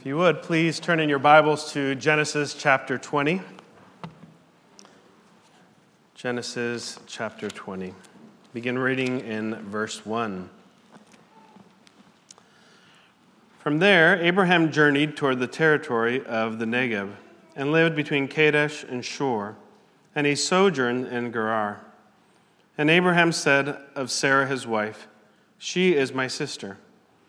If you would, please turn in your Bibles to Genesis chapter 20. Genesis chapter 20. Begin reading in verse 1. From there, Abraham journeyed toward the territory of the Negev and lived between Kadesh and Shur, and he sojourned in Gerar. And Abraham said of Sarah his wife, "She is my sister."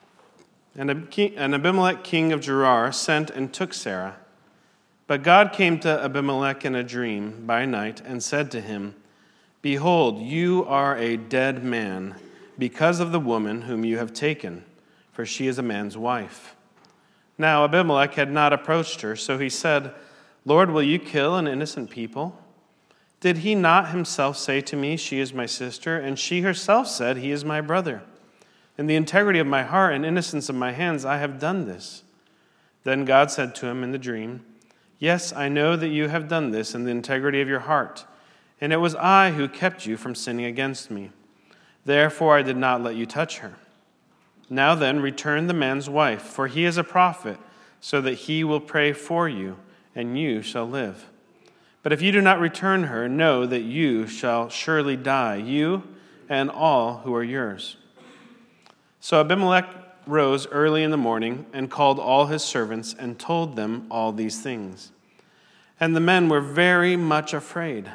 And Abimelech king of Gerar sent and took Sarah. But God came to Abimelech in a dream by night and said to him, "Behold, you are a dead man because of the woman whom you have taken, for she is a man's wife." Now Abimelech had not approached her, so he said, "Lord, will you kill an innocent people? Did he not himself say to me, 'She is my sister,' and she herself said, 'He is my brother'? In the integrity of my heart and innocence of my hands, I have done this." Then God said to him in the dream, "Yes, I know that you have done this in the integrity of your heart, and it was I who kept you from sinning against me. Therefore I did not let you touch her. Now then, return the man's wife, for he is a prophet, so that he will pray for you, and you shall live. But if you do not return her, know that you shall surely die, you and all who are yours." So Abimelech rose early in the morning and called all his servants and told them all these things. And the men were very much afraid.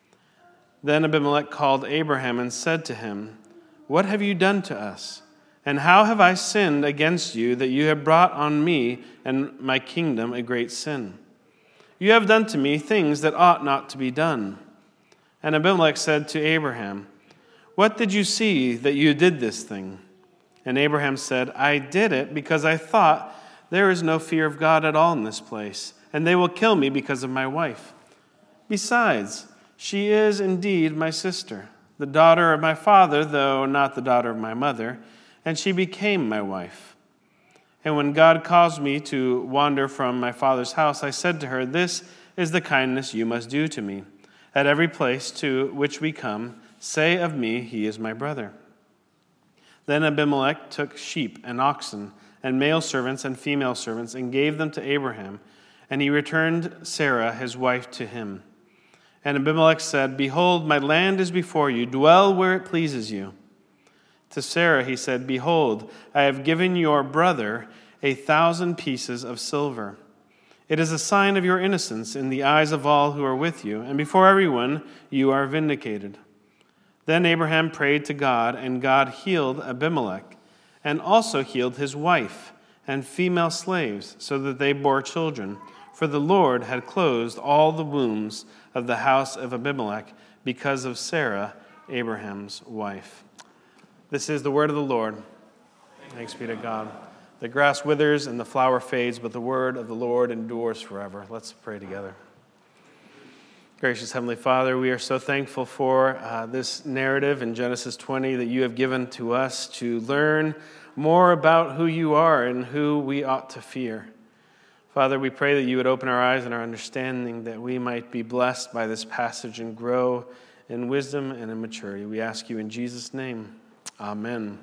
Then Abimelech called Abraham and said to him, "What have you done to us? And how have I sinned against you that you have brought on me and my kingdom a great sin? You have done to me things that ought not to be done." And Abimelech said to Abraham, "What did you see that you did this thing?" And Abraham said, "I did it because I thought, there is no fear of God at all in this place, and they will kill me because of my wife. Besides, she is indeed my sister, the daughter of my father, though not the daughter of my mother, and she became my wife. And when God caused me to wander from my father's house, I said to her, 'This is the kindness you must do to me. At every place to which we come, say of me, he is my brother.' Then Abimelech took sheep and oxen and male servants and female servants and gave them to Abraham, and he returned Sarah his wife to him. And Abimelech said, 'Behold, my land is before you. Dwell where it pleases you.' To Sarah he said, 'Behold, I have given your brother 1,000 pieces of silver. It is a sign of your innocence in the eyes of all who are with you, and before everyone you are vindicated.' Then Abraham prayed to God, and God healed Abimelech, and also healed his wife and female slaves, so that they bore children. For the Lord had closed all the wombs of the house of Abimelech because of Sarah, Abraham's wife." This is the word of the Lord. Thanks be to God. The grass withers and the flower fades, but the word of the Lord endures forever. Let's pray together. Gracious Heavenly Father, we are so thankful for this narrative in Genesis 20 that you have given to us to learn more about who you are and who we ought to fear. Father, we pray that you would open our eyes and our understanding, that we might be blessed by this passage and grow in wisdom and in maturity. We ask you in Jesus' name. Amen.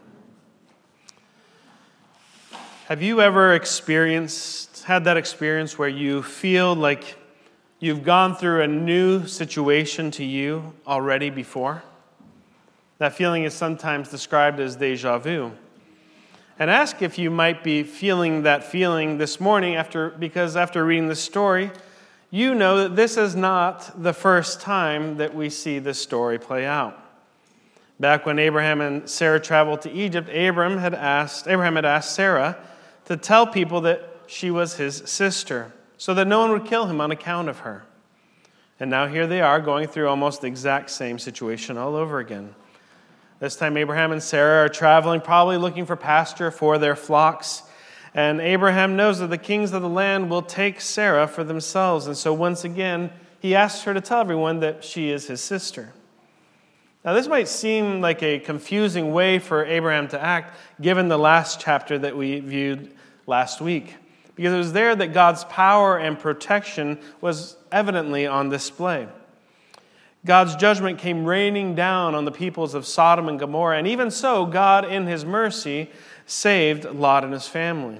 Have you ever had that experience where you feel like you've gone through a new situation to you already before? That feeling is sometimes described as déjà vu. And ask if you might be feeling that feeling this morning because after reading this story, you know that this is not the first time that we see this story play out. Back when Abraham and Sarah traveled to Egypt, Abraham had asked Sarah to tell people that she was his sister, so that no one would kill him on account of her. And now here they are going through almost the exact same situation all over again. This time Abraham and Sarah are traveling, probably looking for pasture for their flocks. And Abraham knows that the kings of the land will take Sarah for themselves. And so once again, he asks her to tell everyone that she is his sister. Now this might seem like a confusing way for Abraham to act, given the last chapter that we viewed last week. Because it was there that God's power and protection was evidently on display. God's judgment came raining down on the peoples of Sodom and Gomorrah, and even so, God, in his mercy, saved Lot and his family.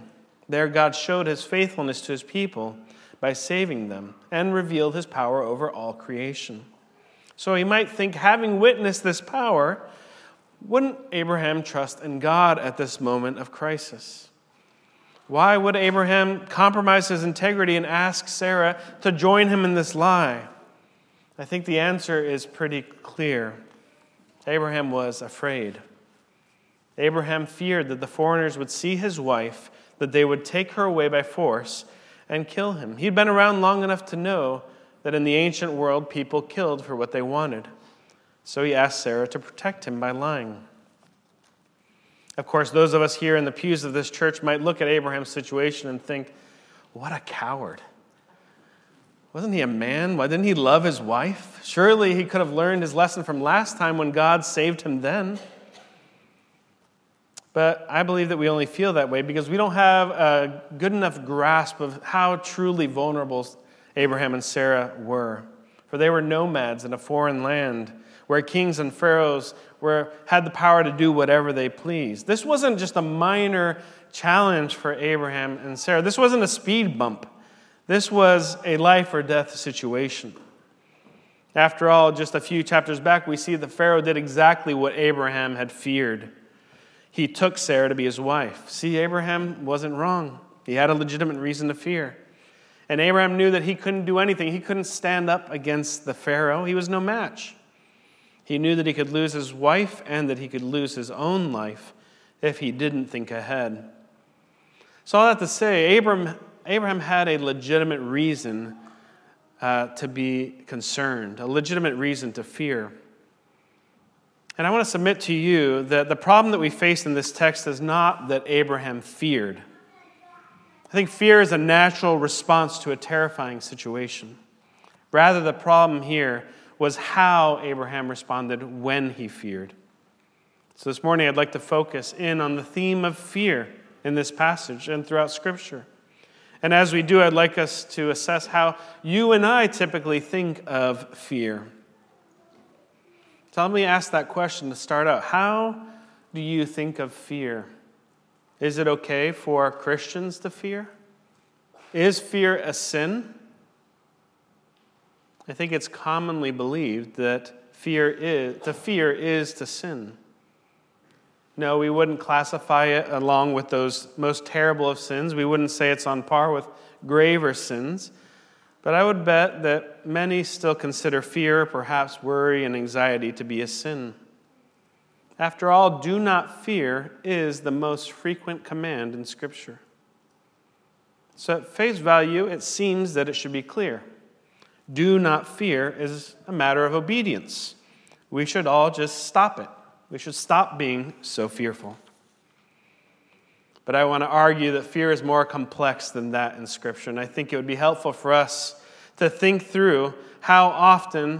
There, God showed his faithfulness to his people by saving them and revealed his power over all creation. So he might think, having witnessed this power, wouldn't Abraham trust in God at this moment of crisis? Why would Abraham compromise his integrity and ask Sarah to join him in this lie? I think the answer is pretty clear. Abraham was afraid. Abraham feared that the foreigners would see his wife, that they would take her away by force and kill him. He'd been around long enough to know that in the ancient world, people killed for what they wanted. So he asked Sarah to protect him by lying. Of course, those of us here in the pews of this church might look at Abraham's situation and think, what a coward. Wasn't he a man? Why didn't he love his wife? Surely he could have learned his lesson from last time when God saved him then. But I believe that we only feel that way because we don't have a good enough grasp of how truly vulnerable Abraham and Sarah were. For they were nomads in a foreign land where kings and pharaohs had the power to do whatever they pleased. This wasn't just a minor challenge for Abraham and Sarah. This wasn't a speed bump. This was a life or death situation. After all, just a few chapters back, we see that Pharaoh did exactly what Abraham had feared. He took Sarah to be his wife. See, Abraham wasn't wrong. He had a legitimate reason to fear. And Abraham knew that he couldn't do anything. He couldn't stand up against the Pharaoh. He was no match. He knew that he could lose his wife and that he could lose his own life if he didn't think ahead. So all that to say, Abraham had a legitimate reason to be concerned, a legitimate reason to fear. And I want to submit to you that the problem that we face in this text is not that Abraham feared. I think fear is a natural response to a terrifying situation. Rather, the problem here was how Abraham responded when he feared. So this morning, I'd like to focus in on the theme of fear in this passage and throughout Scripture. And as we do, I'd like us to assess how you and I typically think of fear. So let me ask that question to start out. How do you think of fear? Is it okay for Christians to fear? Is fear a sin? I think it's commonly believed that to fear is to sin. No, we wouldn't classify it along with those most terrible of sins. We wouldn't say it's on par with graver sins. But I would bet that many still consider fear, perhaps worry and anxiety, to be a sin. After all, do not fear is the most frequent command in Scripture. So at face value, it seems that it should be clear. Do not fear is a matter of obedience. We should all just stop it. We should stop being so fearful. But I want to argue that fear is more complex than that in Scripture, and I think it would be helpful for us to think through how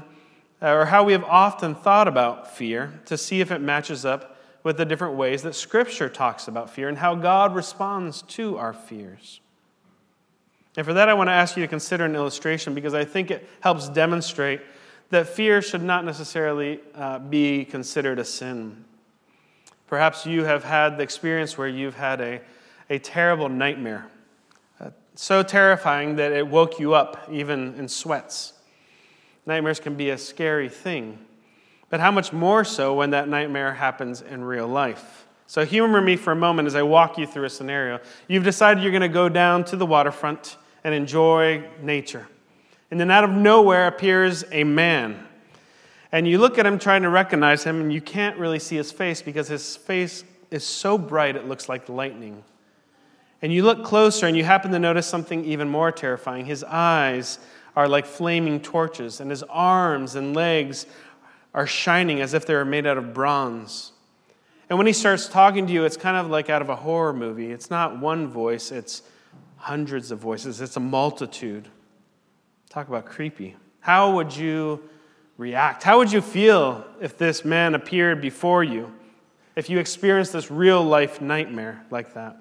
we have often thought about fear to see if it matches up with the different ways that Scripture talks about fear and how God responds to our fears. And for that, I want to ask you to consider an illustration because I think it helps demonstrate that fear should not necessarily be considered a sin. Perhaps you have had the experience where you've had a terrible nightmare, so terrifying that it woke you up even in sweats. Nightmares can be a scary thing, but how much more so when that nightmare happens in real life? So humor me for a moment as I walk you through a scenario. You've decided you're going to go down to the waterfront and enjoy nature. And then out of nowhere appears a man. And you look at him trying to recognize him, and you can't really see his face because his face is so bright it looks like lightning. And you look closer, and you happen to notice something even more terrifying. His eyes are like flaming torches, and his arms and legs are shining as if they were made out of bronze. And when he starts talking to you, it's kind of like out of a horror movie. It's not one voice, it's hundreds of voices. It's a multitude. Talk about creepy. How would you react? How would you feel if this man appeared before you? If you experienced this real life nightmare like that?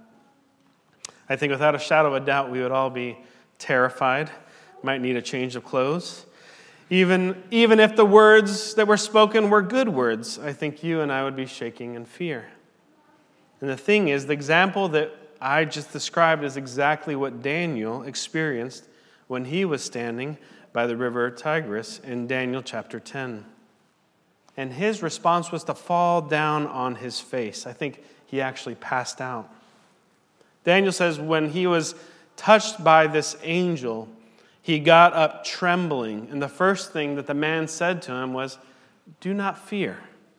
I think without a shadow of a doubt, we would all be terrified. Might need a change of clothes. Even if the words that were spoken were good words, I think you and I would be shaking in fear. And the thing is, the example that I just described is exactly what Daniel experienced when he was standing by the river Tigris in Daniel chapter 10. And his response was to fall down on his face. I think he actually passed out. Daniel says when he was touched by this angel, he got up trembling. And the first thing that the man said to him was, "Do not fear."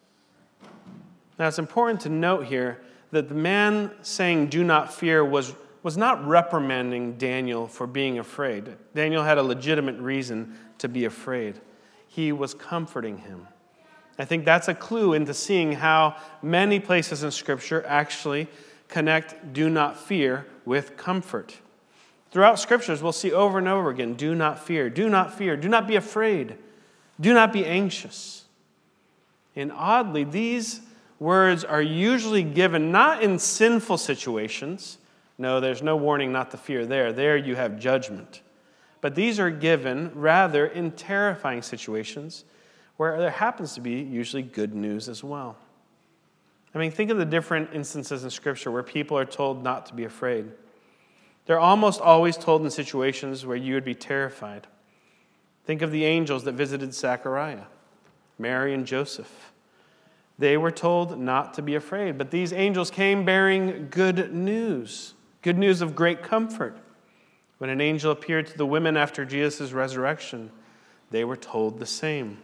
Now it's important to note here that the man saying, "Do not fear," was not reprimanding Daniel for being afraid. Daniel had a legitimate reason to be afraid. He was comforting him. I think that's a clue into seeing how many places in Scripture actually connect "do not fear" with comfort. Throughout Scriptures, we'll see over and over again, "Do not fear, do not fear, do not be afraid, do not be anxious." And oddly, these words are usually given not in sinful situations. No, there's no warning not to fear there. There you have judgment. But these are given rather in terrifying situations where there happens to be usually good news as well. I mean, think of the different instances in Scripture where people are told not to be afraid. They're almost always told in situations where you would be terrified. Think of the angels that visited Zechariah, Mary and Joseph. They were told not to be afraid, but these angels came bearing good news of great comfort. When an angel appeared to the women after Jesus' resurrection, they were told the same.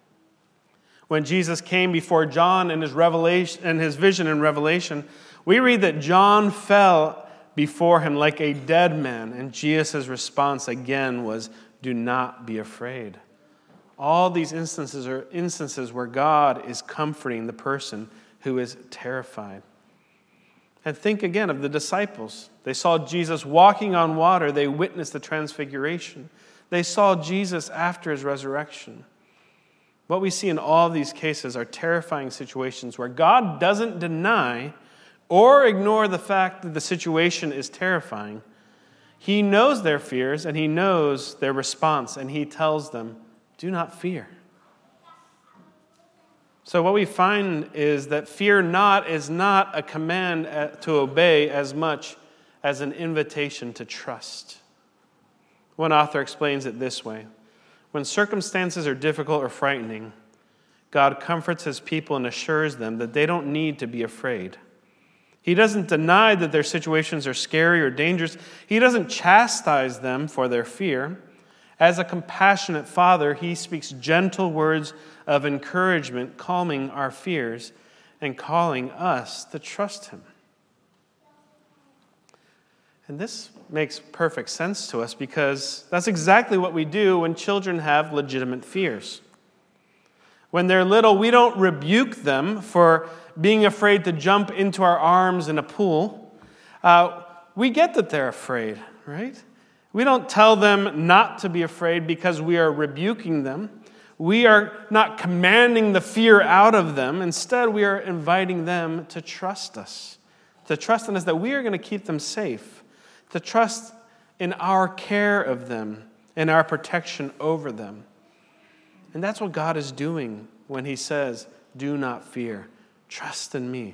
When Jesus came before John in his vision in Revelation, we read that John fell before him like a dead man, and Jesus' response again was, "Do not be afraid." All these instances are instances where God is comforting the person who is terrified. And think again of the disciples. They saw Jesus walking on water. They witnessed the transfiguration. They saw Jesus after his resurrection. What we see in all of these cases are terrifying situations where God doesn't deny or ignore the fact that the situation is terrifying. He knows their fears and he knows their response, and he tells them, "Do not fear." So what we find is that fear not is not a command to obey as much as an invitation to trust. One author explains it this way: when circumstances are difficult or frightening, God comforts his people and assures them that they don't need to be afraid. He doesn't deny that their situations are scary or dangerous. He doesn't chastise them for their fear. As a compassionate father, he speaks gentle words of encouragement, calming our fears and calling us to trust him. And this makes perfect sense to us because that's exactly what we do when children have legitimate fears. When they're little, we don't rebuke them for being afraid to jump into our arms in a pool. We get that they're afraid, right? We don't tell them not to be afraid because we are rebuking them. We are not commanding the fear out of them. Instead, we are inviting them to trust us, to trust in us that we are going to keep them safe, to trust in our care of them and our protection over them. And that's what God is doing when he says, "Do not fear. Trust in me."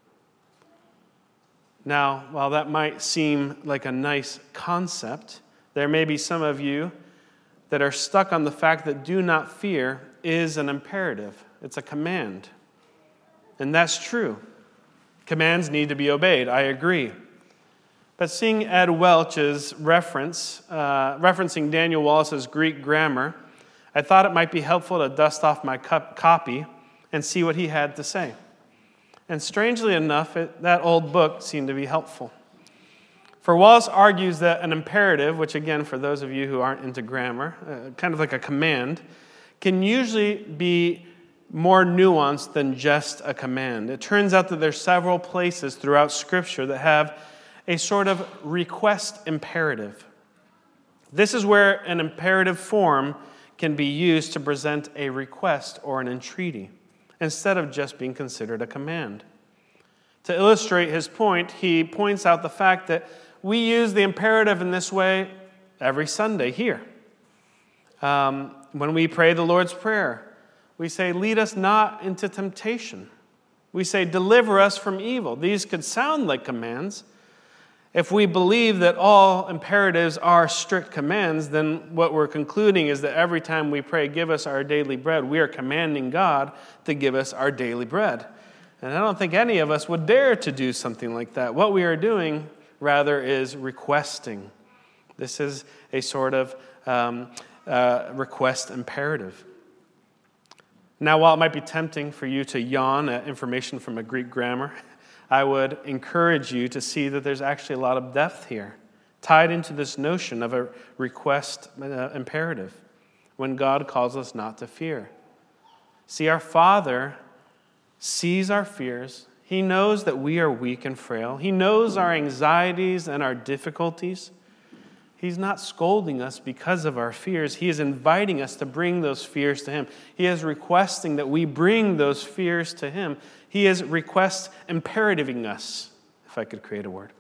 Now, while that might seem like a nice concept, there may be some of you that are stuck on the fact that "do not fear" is an imperative. It's a command. And that's true. Commands need to be obeyed. I agree. But seeing Ed Welch's referencing Daniel Wallace's Greek grammar, I thought it might be helpful to dust off my copy and see what he had to say. And strangely enough, that old book seemed to be helpful. For Wallace argues that an imperative, which again, for those of you who aren't into grammar, kind of like a command, can usually be more nuanced than just a command. It turns out that there's several places throughout Scripture that have a sort of request imperative. This is where an imperative form can be used to present a request or an entreaty, instead of just being considered a command. To illustrate his point, he points out the fact that we use the imperative in this way every Sunday here. When we pray the Lord's Prayer, we say, "Lead us not into temptation." We say, "Deliver us from evil." These could sound like commands, If we believe that all imperatives are strict commands, then what we're concluding is that every time we pray, give us our daily bread, we are commanding God to give us our daily bread. And I don't think any of us would dare to do something like that. What we are doing, rather, is requesting. This is a sort of request imperative. Now, while it might be tempting for you to yawn at information from a Greek grammar, I would encourage you to see that there's actually a lot of depth here, tied into this notion of a request imperative, when God calls us not to fear. See, our Father sees our fears. He knows that we are weak and frail. He knows our anxieties and our difficulties. He's not scolding us because of our fears. He is inviting us to bring those fears to Him. He is requesting that we bring those fears to Him. He is request imperativing us, if I could create a word.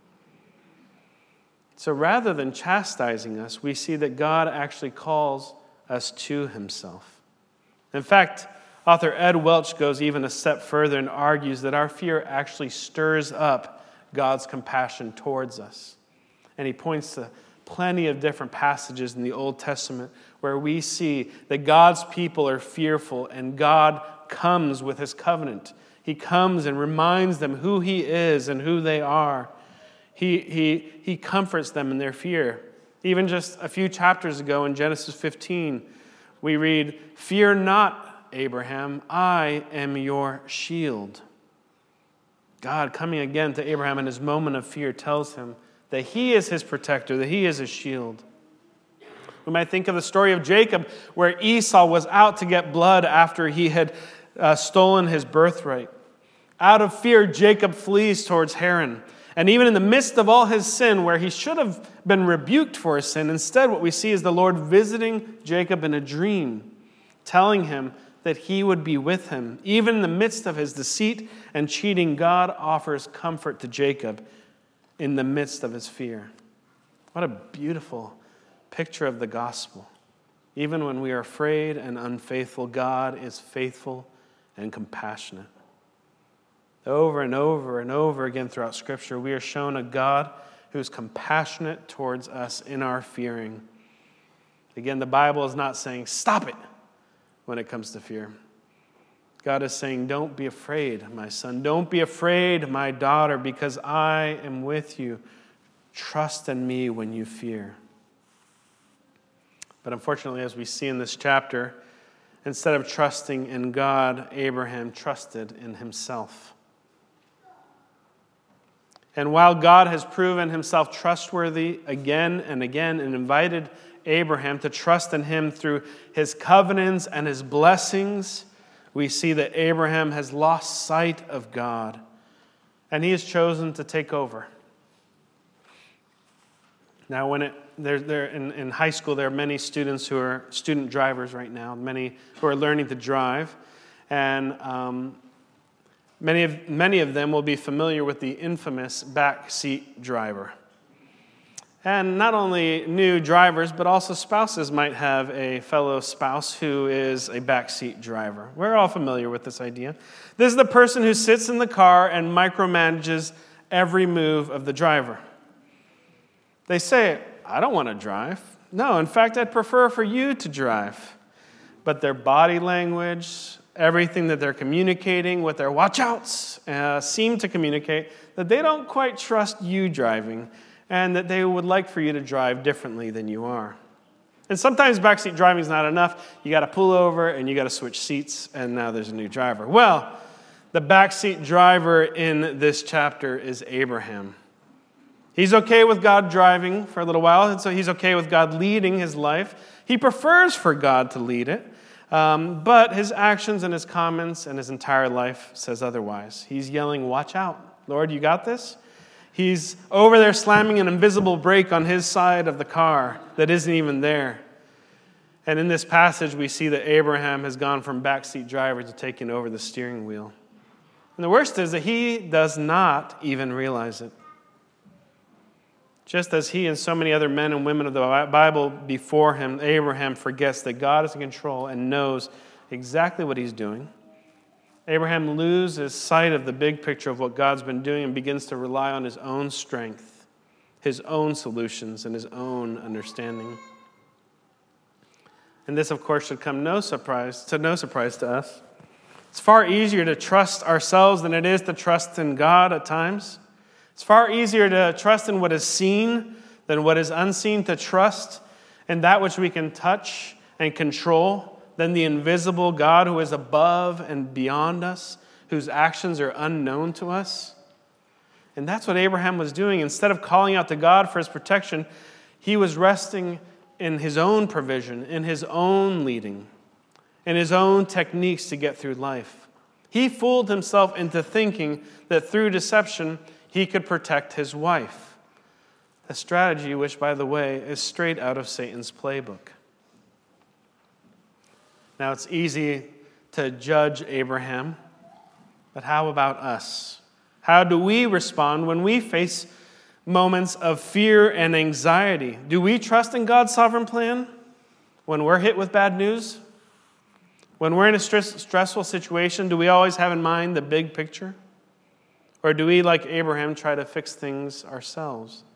So rather than chastising us, we see that God actually calls us to Himself. In fact, author Ed Welch goes even a step further and argues that our fear actually stirs up God's compassion towards us. And he points to plenty of different passages in the Old Testament where we see that God's people are fearful and God comes with His covenant. He comes and reminds them who He is and who they are. He comforts them in their fear. Even just a few chapters ago in Genesis 15, we read, "Fear not, Abraham, I am your shield." God coming again to Abraham in his moment of fear tells him that He is his protector, that He is his shield. We might think of the story of Jacob, where Esau was out to get blood after he had stolen his birthright. Out of fear, Jacob flees towards Haran. And even in the midst of all his sin, where he should have been rebuked for his sin, instead what we see is the Lord visiting Jacob in a dream, telling him that He would be with him. Even in the midst of his deceit and cheating, God offers comfort to Jacob in the midst of his fear. What a beautiful picture of the gospel. Even when we are afraid and unfaithful, God is faithful and compassionate. Over and over and over again throughout Scripture, we are shown a God who is compassionate towards us in our fearing. Again, the Bible is not saying, stop it, when it comes to fear. God is saying, don't be afraid, my son. Don't be afraid, my daughter, because I am with you. Trust in me when you fear. But unfortunately, as we see in this chapter, instead of trusting in God, Abraham trusted in himself. And while God has proven Himself trustworthy again and again and invited Abraham to trust in Him through His covenants and His blessings, we see that Abraham has lost sight of God, and he has chosen to take over. Now, when in high school, there are many students who are student drivers right now, many who are learning to drive, and many of them will be familiar with the infamous backseat driver. And not only new drivers, but also spouses might have a fellow spouse who is a backseat driver. We're all familiar with this idea. This is the person who sits in the car and micromanages every move of the driver. They say, I don't want to drive. No, in fact, I'd prefer for you to drive. But their body language, everything that they're communicating with their watch-outs seem to communicate that they don't quite trust you driving, and that they would like for you to drive differently than you are. And sometimes backseat driving is not enough. You got to pull over and you got to switch seats, and now there's a new driver. Well, the backseat driver in this chapter is Abraham. He's okay with God driving for a little while, and so he's okay with God leading his life. He prefers for God to lead it, but his actions and his comments and his entire life says otherwise. He's yelling, watch out. Lord, you got this? He's over there slamming an invisible brake on his side of the car that isn't even there. And in this passage, we see that Abraham has gone from backseat driver to taking over the steering wheel. And the worst is that he does not even realize it. Just as he and so many other men and women of the Bible before him, Abraham forgets that God is in control and knows exactly what He's doing. Abraham loses sight of the big picture of what God's been doing and begins to rely on his own strength. his own solutions and his own understanding. And this, of course, should come no surprise to us. It's far easier to trust ourselves than it is to trust in God at times. It's far easier to trust in what is seen than what is unseen, to trust in that which we can touch and control than the invisible God who is above and beyond us, whose actions are unknown to us. And that's what Abraham was doing. Instead of calling out to God for his protection, he was resting in his own provision, in his own leading, in his own techniques to get through life. He fooled himself into thinking that through deception he could protect his wife. A strategy which, by the way, is straight out of Satan's playbook. Now, it's easy to judge Abraham, but how about us? How do we respond when we face moments of fear and anxiety? Do we trust in God's sovereign plan when we're hit with bad news? When we're in a stressful situation, do we always have in mind the big picture? Or do we, like Abraham, try to fix things ourselves?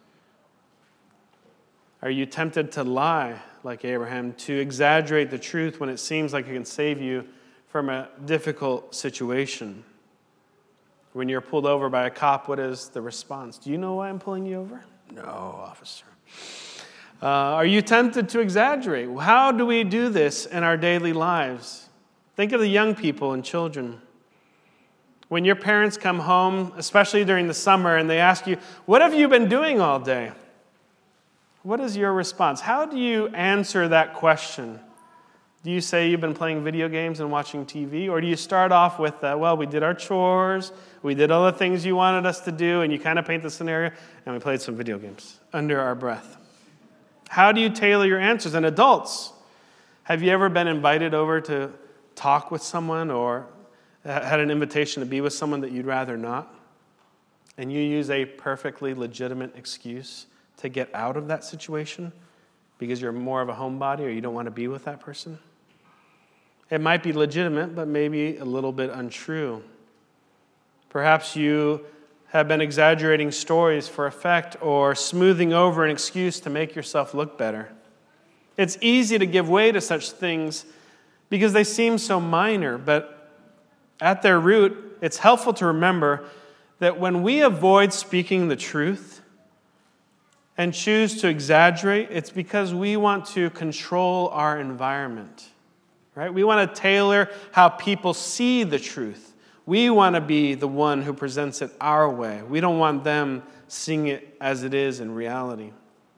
Are you tempted to lie, like Abraham, to exaggerate the truth when it seems like it can save you from a difficult situation? When you're pulled over by a cop, what is the response? Do you know why I'm pulling you over? No, officer. Are you tempted to exaggerate? How do we do this in our daily lives? Think of the young people and children. When your parents come home, especially during the summer, and they ask you, "What have you been doing all day?" What is your response? How do you answer that question? Do you say you've been playing video games and watching TV? Or do you start off with, we did our chores, we did all the things you wanted us to do, and you kind of paint the scenario, and we played some video games under our breath? How do you tailor your answers? And adults, have you ever been invited over to talk with someone or had an invitation to be with someone that you'd rather not? And you use a perfectly legitimate excuse to get out of that situation because you're more of a homebody or you don't want to be with that person? It might be legitimate, but maybe a little bit untrue. Perhaps you have been exaggerating stories for effect or smoothing over an excuse to make yourself look better. It's easy to give way to such things because they seem so minor, but at their root, it's helpful to remember that when we avoid speaking the truth and choose to exaggerate, it's because we want to control our environment, right? We want to tailor how people see the truth. We want to be the one who presents it our way. We don't want them seeing it as it is in reality.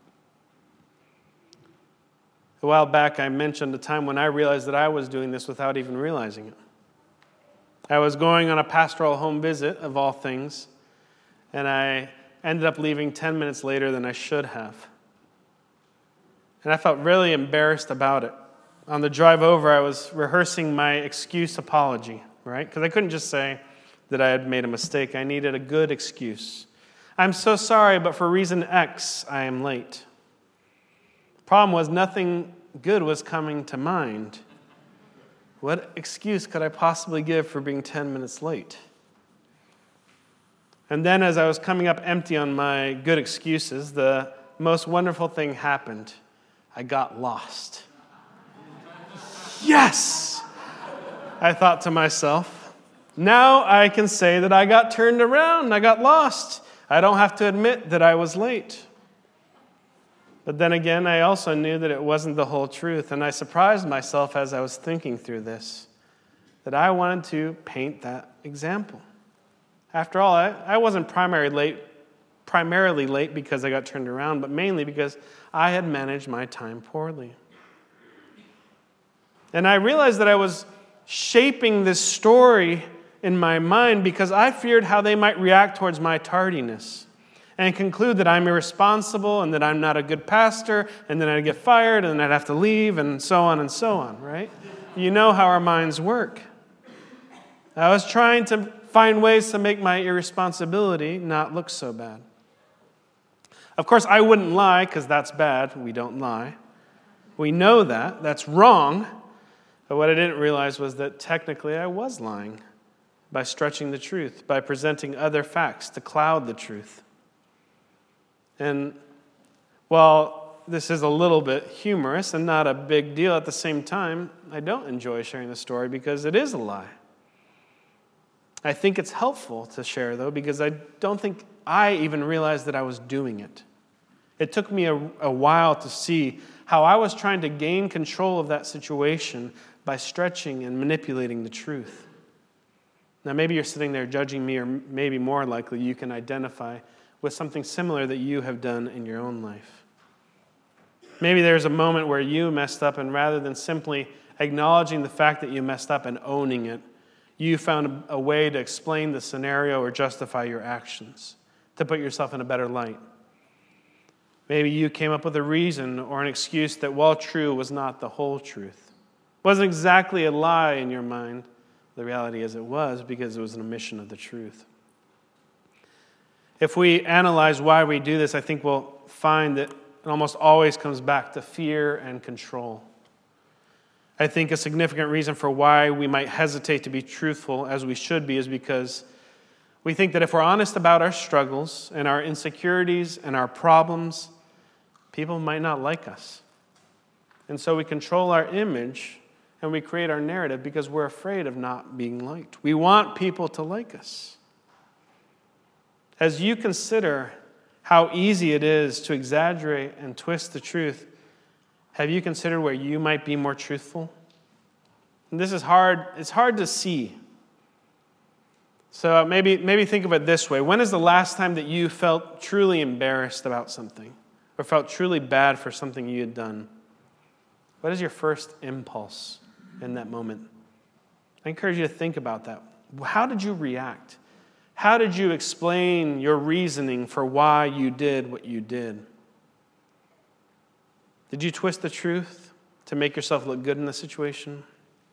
A while back, I mentioned a time when I realized that I was doing this without even realizing it. I was going on a pastoral home visit, of all things, and I ended up leaving 10 minutes later than I should have. And I felt really embarrassed about it. On the drive over, I was rehearsing my excuse apology, right? Because I couldn't just say that I had made a mistake. I needed a good excuse. I'm so sorry, but for reason X, I am late. Problem was, nothing good was coming to mind. What excuse could I possibly give for being 10 minutes late? And then as I was coming up empty on my good excuses, the most wonderful thing happened. I got lost. Yes! I thought to myself, now I can say that I got turned around, I got lost. I don't have to admit that I was late. But then again, I also knew that it wasn't the whole truth, and I surprised myself as I was thinking through this, that I wanted to paint that example. After all, I wasn't primarily late because I got turned around, but mainly because I had managed my time poorly. And I realized that I was shaping this story in my mind because I feared how they might react towards my tardiness and conclude that I'm irresponsible and that I'm not a good pastor and then I'd get fired and I'd have to leave and so on, right? You know how our minds work. I was trying to find ways to make my irresponsibility not look so bad. Of course, I wouldn't lie because that's bad. We don't lie. We know that. That's wrong. But what I didn't realize was that technically I was lying by stretching the truth, by presenting other facts to cloud the truth. And while this is a little bit humorous and not a big deal at the same time, I don't enjoy sharing the story because it is a lie. I think it's helpful to share, though, because I don't think I even realized that I was doing it. It took me a while to see how I was trying to gain control of that situation by stretching and manipulating the truth. Now, maybe you're sitting there judging me, or maybe more likely you can identify with something similar that you have done in your own life. Maybe there's a moment where you messed up, and rather than simply acknowledging the fact that you messed up and owning it, you found a way to explain the scenario or justify your actions, to put yourself in a better light. Maybe you came up with a reason or an excuse that, while true, was not the whole truth. It wasn't exactly a lie in your mind. The reality is it was, because it was an omission of the truth. If we analyze why we do this, I think we'll find that it almost always comes back to fear and control. I think a significant reason for why we might hesitate to be truthful as we should be is because we think that if we're honest about our struggles and our insecurities and our problems, people might not like us. And so we control our image and we create our narrative because we're afraid of not being liked. We want people to like us. As you consider how easy it is to exaggerate and twist the truth, have you considered where you might be more truthful? And this is hard. It's hard to see. So maybe think of it this way. When is the last time that you felt truly embarrassed about something or felt truly bad for something you had done? What is your first impulse in that moment? I encourage you to think about that. How did you react? How did you explain your reasoning for why you did what you did? Did you twist the truth to make yourself look good in the situation?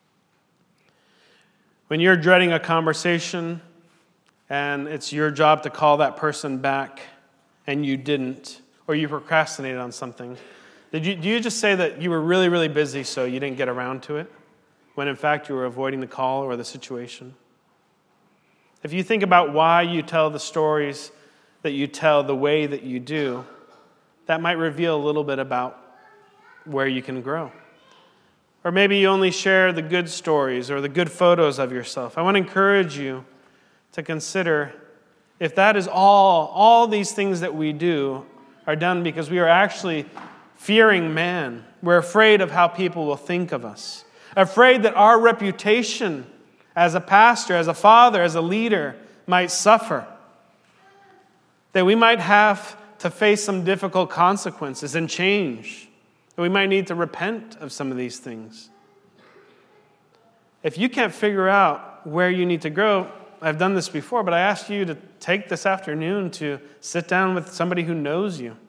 When you're dreading a conversation and it's your job to call that person back and you didn't, or you procrastinated on something, do you just say that you were really, really busy so you didn't get around to it, when in fact you were avoiding the call or the situation? If you think about why you tell the stories that you tell the way that you do, that might reveal a little bit about where you can grow. Or maybe you only share the good stories or the good photos of yourself. I want to encourage you to consider if that is all these things that we do are done because we are actually fearing man. We're afraid of how people will think of us. Afraid that our reputation as a pastor, as a father, as a leader might suffer. That we might have to face some difficult consequences and change. That we might need to repent of some of these things. If you can't figure out where you need to grow, I've done this before, but I ask you to take this afternoon to sit down with somebody who knows you.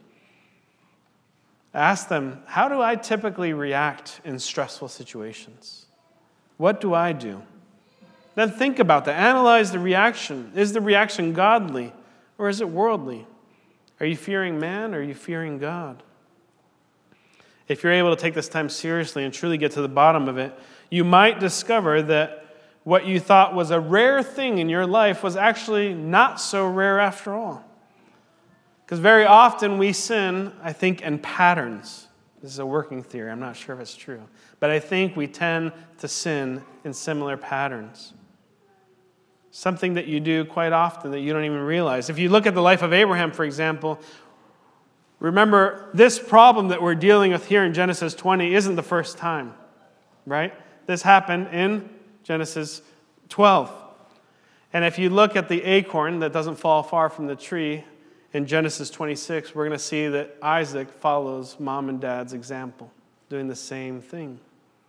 Ask them, how do I typically react in stressful situations? What do I do? Then think about that. Analyze the reaction. Is the reaction godly or is it worldly? Are you fearing man or are you fearing God? If you're able to take this time seriously and truly get to the bottom of it, you might discover that what you thought was a rare thing in your life was actually not so rare after all. Because very often we sin, I think, in patterns. This is a working theory. I'm not sure if it's true. But I think we tend to sin in similar patterns. Something that you do quite often that you don't even realize. If you look at the life of Abraham, for example, remember this problem that we're dealing with here in Genesis 20 isn't the first time, right? This happened in Genesis 12. And if you look at the acorn that doesn't fall far from the tree in Genesis 26, we're going to see that Isaac follows mom and dad's example, doing the same thing.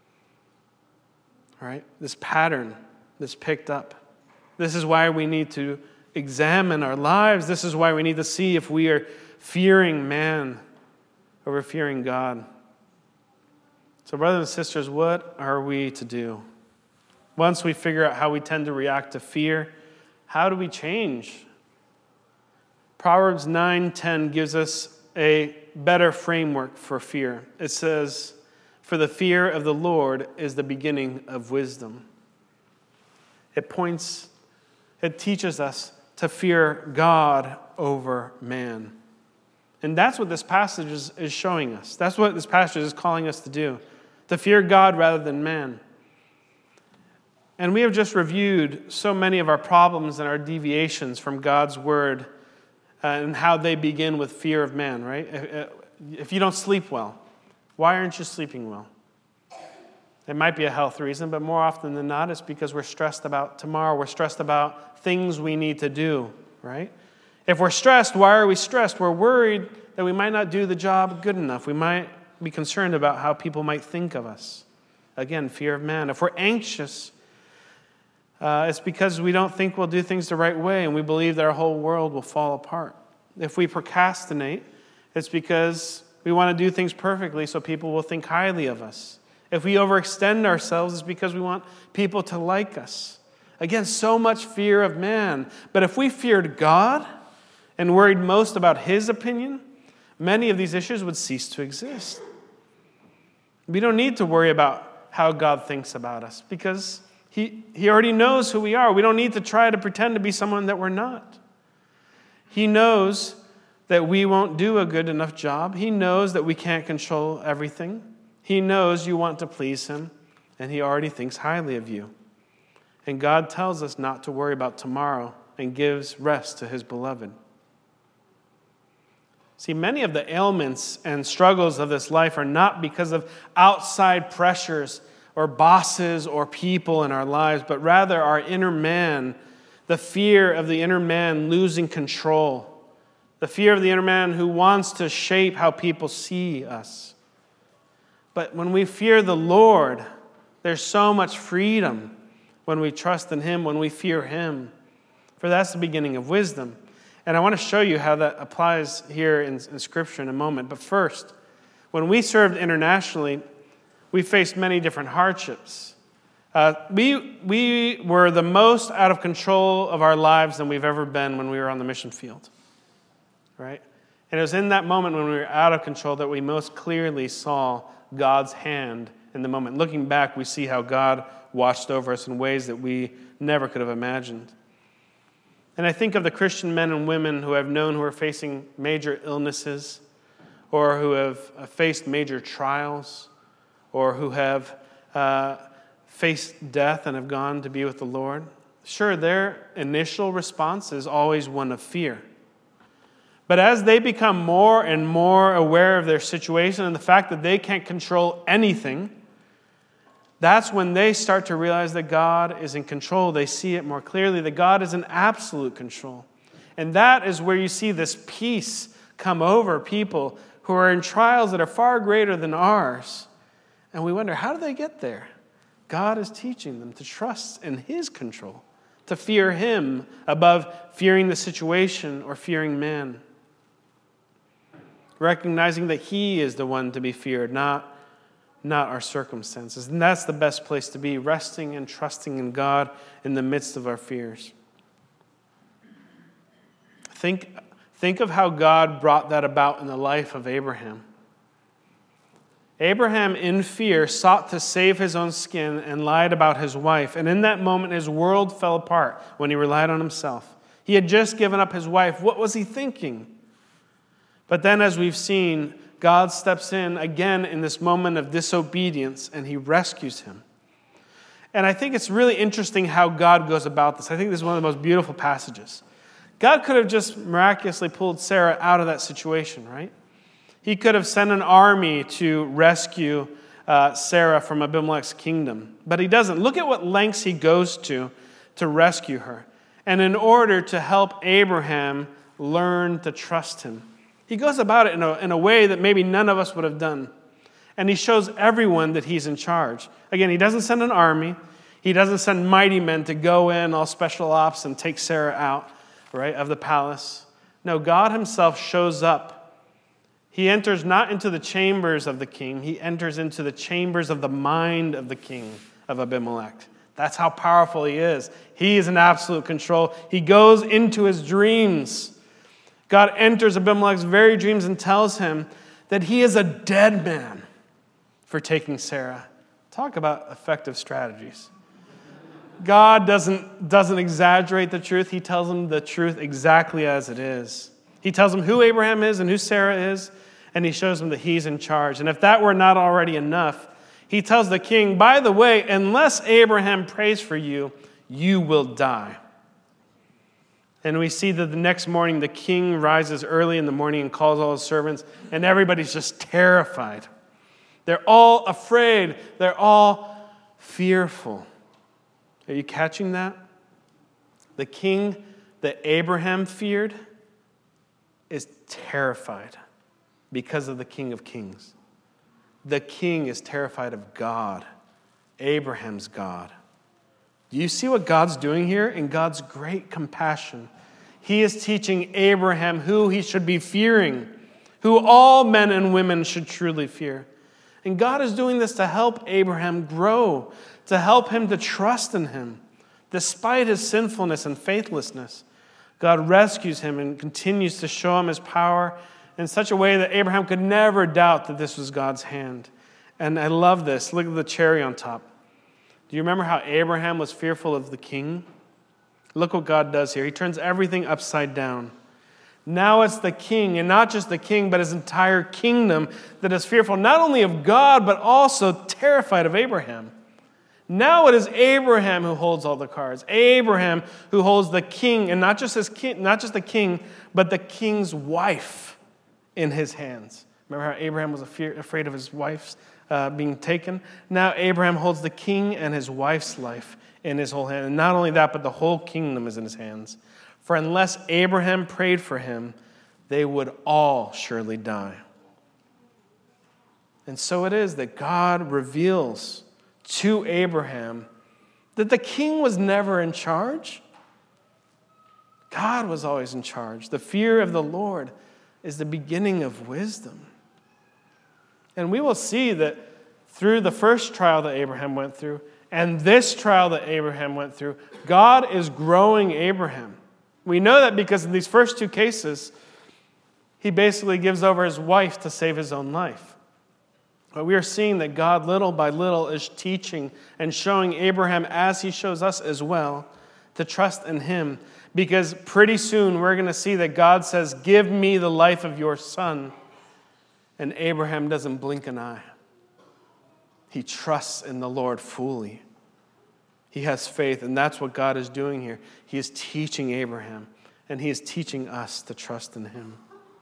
All right? This pattern that's picked up. This is why we need to examine our lives. This is why we need to see if we are fearing man over fearing God. So, brothers and sisters, what are we to do? Once we figure out how we tend to react to fear, how do we change? Proverbs 9:10 gives us a better framework for fear. It says, "For the fear of the Lord is the beginning of wisdom." It teaches us to fear God over man. And that's what this passage is showing us. That's what this passage is calling us to do, to fear God rather than man. And we have just reviewed so many of our problems and our deviations from God's word and how they begin with fear of man, right? If you don't sleep well, why aren't you sleeping well? It might be a health reason, but more often than not, it's because we're stressed about tomorrow. We're stressed about things we need to do, right? If we're stressed, why are we stressed? We're worried that we might not do the job good enough. We might be concerned about how people might think of us. Again, fear of man. If we're anxious, it's because we don't think we'll do things the right way and we believe that our whole world will fall apart. If we procrastinate, it's because we want to do things perfectly so people will think highly of us. If we overextend ourselves, it's because we want people to like us. Again, so much fear of man. But if we feared God and worried most about His opinion, many of these issues would cease to exist. We don't need to worry about how God thinks about us because He already knows who we are. We don't need to try to pretend to be someone that we're not. He knows that we won't do a good enough job. He knows that we can't control everything. He knows you want to please Him, and He already thinks highly of you. And God tells us not to worry about tomorrow and gives rest to His beloved. See, many of the ailments and struggles of this life are not because of outside pressures or bosses or people in our lives, but rather our inner man, the fear of the inner man losing control, the fear of the inner man who wants to shape how people see us. But when we fear the Lord, there's so much freedom when we trust in Him, when we fear Him. For that's the beginning of wisdom. And I want to show you how that applies here in Scripture in a moment. But first, when we served internationally, we faced many different hardships. We were the most out of control of our lives than we've ever been when we were on the mission field. Right? And it was in that moment when we were out of control that we most clearly saw God's hand in the moment. Looking back, we see how God watched over us in ways that we never could have imagined. And I think of the Christian men and women who I've known who are facing major illnesses or who have faced major trials or who have faced death and have gone to be with the Lord. Sure, their initial response is always one of fear. But as they become more and more aware of their situation and the fact that they can't control anything, that's when they start to realize that God is in control. They see it more clearly, that God is in absolute control. And that is where you see this peace come over people who are in trials that are far greater than ours. And we wonder, how do they get there? God is teaching them to trust in His control, to fear Him above fearing the situation or fearing man. Recognizing that He is the one to be feared, not our circumstances. And that's the best place to be, resting and trusting in God in the midst of our fears. Think of how God brought that about in the life of Abraham. Abraham, in fear, sought to save his own skin and lied about his wife. And in that moment, his world fell apart when he relied on himself. He had just given up his wife. What was he thinking? But then, as we've seen, God steps in again in this moment of disobedience, and He rescues him. And I think it's really interesting how God goes about this. I think this is one of the most beautiful passages. God could have just miraculously pulled Sarah out of that situation, right? He could have sent an army to rescue Sarah from Abimelech's kingdom. But He doesn't. Look at what lengths He goes to rescue her. And in order to help Abraham learn to trust Him. He goes about it in a way that maybe none of us would have done. And He shows everyone that He's in charge. Again, He doesn't send an army. He doesn't send mighty men to go in, all special ops, and take Sarah out, right, of the palace. No, God Himself shows up. He enters not into the chambers of the king. He enters into the chambers of the mind of the king of Abimelech. That's how powerful He is. He is in absolute control. He goes into his dreams. God enters Abimelech's very dreams and tells him that he is a dead man for taking Sarah. Talk about effective strategies. God doesn't exaggerate the truth. He tells him the truth exactly as it is. He tells them who Abraham is and who Sarah is, and he shows them that he's in charge. And if that were not already enough, he tells the king, by the way, unless Abraham prays for you, you will die. And we see that the next morning, the king rises early in the morning and calls all his servants, and everybody's just terrified. They're all afraid. They're all fearful. Are you catching that? The king that Abraham feared is terrified because of the King of Kings. The king is terrified of God, Abraham's God. Do you see what God's doing here? In God's great compassion, he is teaching Abraham who he should be fearing, who all men and women should truly fear. And God is doing this to help Abraham grow, to help him to trust in him. Despite his sinfulness and faithlessness, God rescues him and continues to show him his power in such a way that Abraham could never doubt that this was God's hand. And I love this. Look at the cherry on top. Do you remember how Abraham was fearful of the king? Look what God does here. He turns everything upside down. Now it's the king, and not just the king, but his entire kingdom that is fearful, not only of God, but also terrified of Abraham. Now it is Abraham who holds all the cards. Abraham who holds the king, and not just the king, but the king's wife in his hands. Remember how Abraham was afraid of his wife's being taken? Now Abraham holds the king and his wife's life in his whole hand. And not only that, but the whole kingdom is in his hands. For unless Abraham prayed for him, they would all surely die. And so it is that God reveals to Abraham that the king was never in charge. God was always in charge. The fear of the Lord is the beginning of wisdom. And we will see that through the first trial that Abraham went through and this trial that Abraham went through, God is growing Abraham. We know that because in these first two cases, he basically gives over his wife to save his own life. But we are seeing that God, little by little, is teaching and showing Abraham, as he shows us as well, to trust in him. Because pretty soon we're going to see that God says, give me the life of your son. And Abraham doesn't blink an eye. He trusts in the Lord fully. He has faith, and that's what God is doing here. He is teaching Abraham, and he is teaching us to trust in him.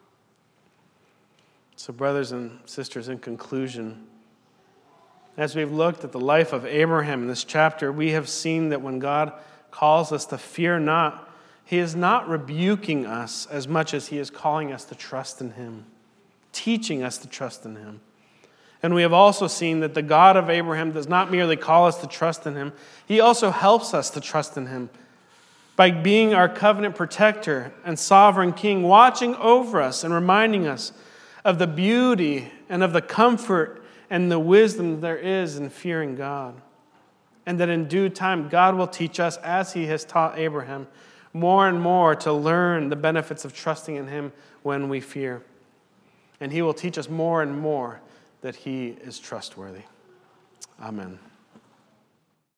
So, brothers and sisters, in conclusion, as we've looked at the life of Abraham in this chapter, we have seen that when God calls us to fear not, he is not rebuking us as much as he is calling us to trust in him, teaching us to trust in him. And we have also seen that the God of Abraham does not merely call us to trust in him, he also helps us to trust in him by being our covenant protector and sovereign king, watching over us and reminding us of the beauty and of the comfort and the wisdom there is in fearing God. And that in due time, God will teach us, as he has taught Abraham, more and more to learn the benefits of trusting in him when we fear. And he will teach us more and more that he is trustworthy. Amen.